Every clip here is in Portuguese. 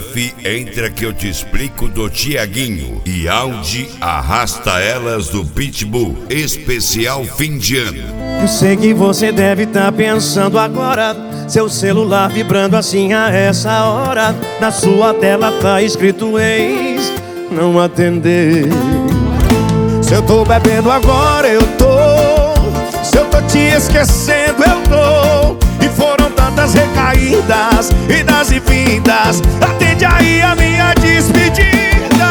Buff, entra que eu te explico do Tiaguinho. E Audi, Arrasta Elas do Pitbull, especial fim de ano. Eu sei que você deve estar pensando agora, seu celular vibrando assim a essa hora. Na sua tela tá escrito ex, não atender. Se eu tô bebendo agora eu tô, se eu tô te esquecendo eu tô. E foram tantas recaídas, idas e vindas. Atende aí a minha despedida.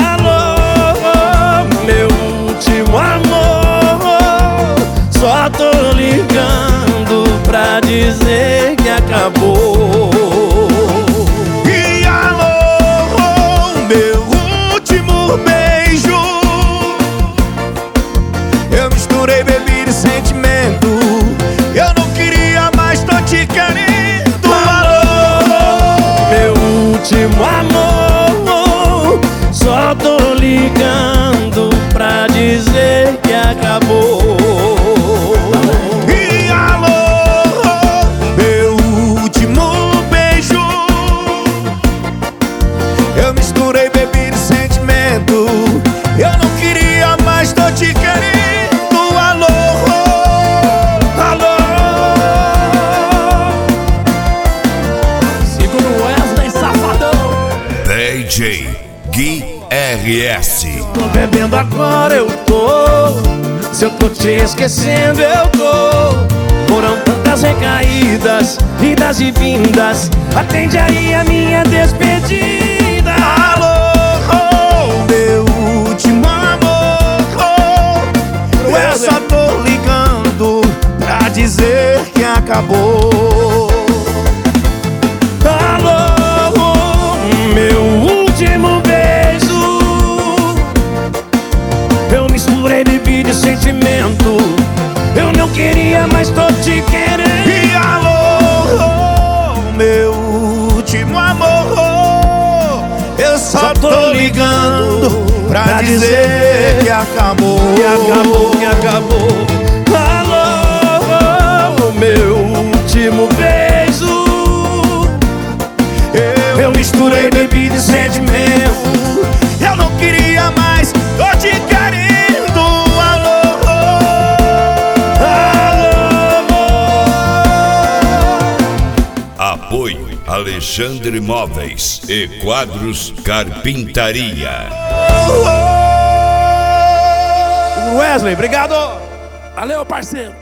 Alô, meu último amor, só tô ligando pra dizer que acabou. E alô, meu último beijo, eu misturei bebida e sentimento. Eu não queria mais, tô te querendo. Alô, meu último amor, só tô ligando pra dizer que acabou. E alô, meu último beijo, eu misturei bebida e sentimento. Eu não queria mais, tô te querendo. DJ Gui RS. Tô bebendo agora eu tô, se eu tô te esquecendo eu tô. Foram tantas recaídas, idas e vindas. Atende aí a minha despedida. Alô, meu último amor, eu só tô ligando pra dizer que acabou. Meu último beijo, eu misturei bebida e sentimento. Eu não queria, mas tô te querendo. E alô, meu último amor, eu só tô ligando pra dizer que acabou. Que acabou, que acabou. Alô, meu último beijo, eu misturei bebida e sentimento. Eu não queria mais, tô te querendo. Alô, alô. Apoio Alexandre Móveis e Quadros Carpintaria. Wesley, obrigado. Valeu, parceiro.